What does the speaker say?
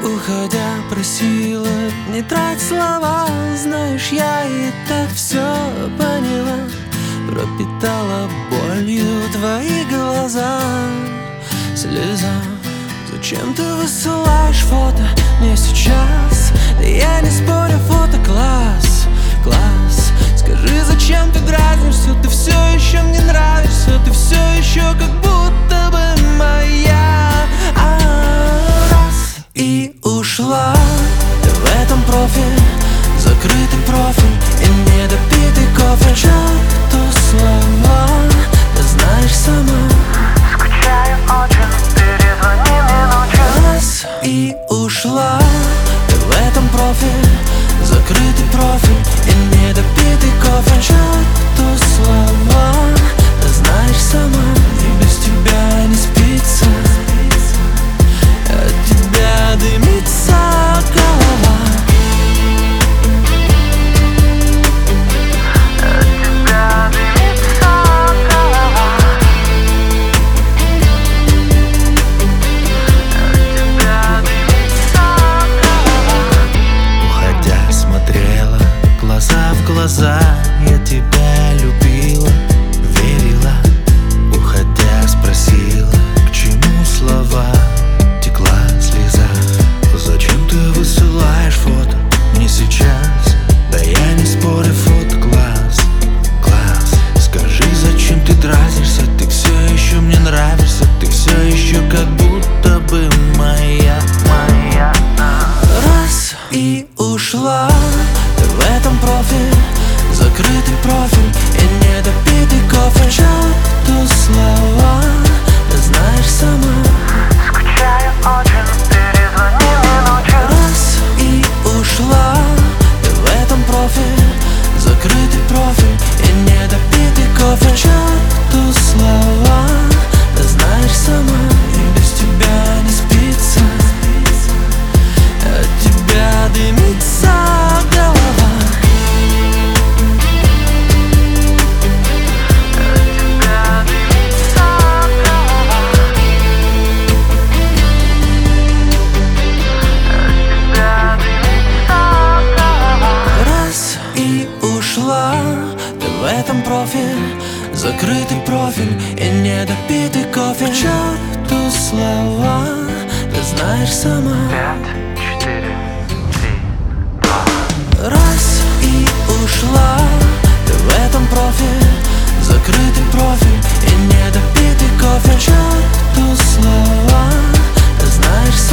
Уходя, просила не трать слова. Знаешь, я и так все поняла. Пропитала болью твои глаза. Слеза. Зачем ты высылаешь фото мне сейчас? Да я не спорю, фото класс, класс. Скажи, зачем ты дразнишься? Ты все еще мне нравишься. Ты все еще как будто бы моя. Раз и ушла. Ты в этом профиль, закрытый профиль и недопитый кофе. Черту слова, ты знаешь сама. Скучаю очень, перезвони мне ночью. Раз и ушла. Ты в этом профиль, закрытый профиль и недопитый кофе. Черту слова, ты знаешь сама. И без тебя не спится, от тебя дымится голова. От тебя дымится голова. От тебя дымится голова. Уходя, смотрела глаза в глаза. Я тебя любила, верила. Уходя, спросила, к чему слова. Текла слеза. Зачем ты высылаешь фото мне сейчас? Да я не спорю, фото класс, класс. Скажи, зачем ты дразнишься? Ты все еще мне нравишься. Ты все еще как будто бы моя, моя. Раз и ушла. Ты в этом профиль, закрытый профиль и недопитый кофе. Черту слова, ты знаешь сама. Скучаю очень, перезвони мне ночью. Раз и ушла. Ты в этом профиль, закрытый профиль и недопитый кофе. Черту слова, ты знаешь сама. И без тебя не спится, от тебя дымится голова. От тебя дымится голова. От тебя дымится голова. Раз и ушла. Ты в этом профиль, закрытый профиль и недопитый кофе. Черту слова, ты знаешь сама. 5, 4, 3. Раз и ушла. Ты в этом профиль, закрытый профиль и недопитый кофе. Черту слова, ты знаешь